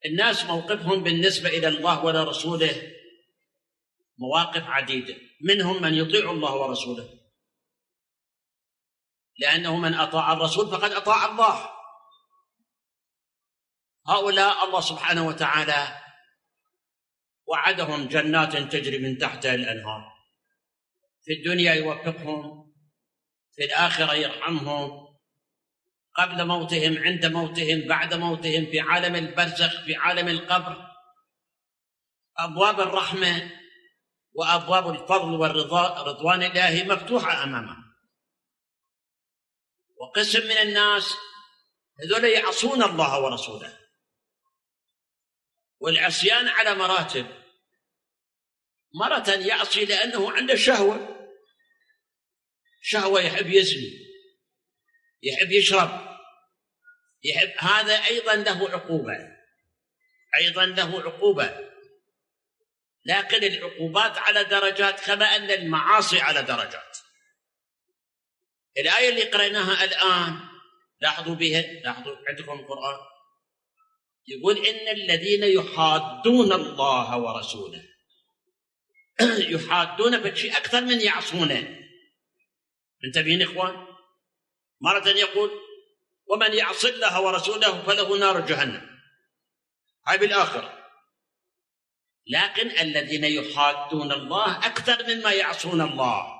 الناس موقفهم بالنسبة إلى الله ولرسوله مواقف عديدة، منهم من يطيع الله ورسوله، لأنه من أطاع الرسول فقد أطاع الله. هؤلاء الله سبحانه وتعالى وعدهم جنات تجري من تحتها الأنهار، في الدنيا يوفقهم، في الآخرة يرحمهم، قبل موتهم، عند موتهم، بعد موتهم، في عالم البرزخ، في عالم القبر. أبواب الرحمة وأبواب الفضل والرضا رضوان الله مفتوحة أمامه. وقسم من الناس هذول يعصون الله ورسوله، والعصيان على مراتب. مرة يعصي لأنه عنده شهوة يحب يزني، يحب يشرب، يحب، هذا أيضا له عقوبة، لكن العقوبات على درجات كما أن المعاصي على درجات. الآية اللي قرأناها الآن لاحظوا عندكم القرآن يقول إن الذين يحادون الله ورسوله يحادون بشيء أكثر من يعصونه. انتبهين إخوان، مرة يقول ومن يعص الله ورسوله فله نار جهنم، هاي بالآخرة. لكن الذين يحادون الله أكثر مما يعصون الله.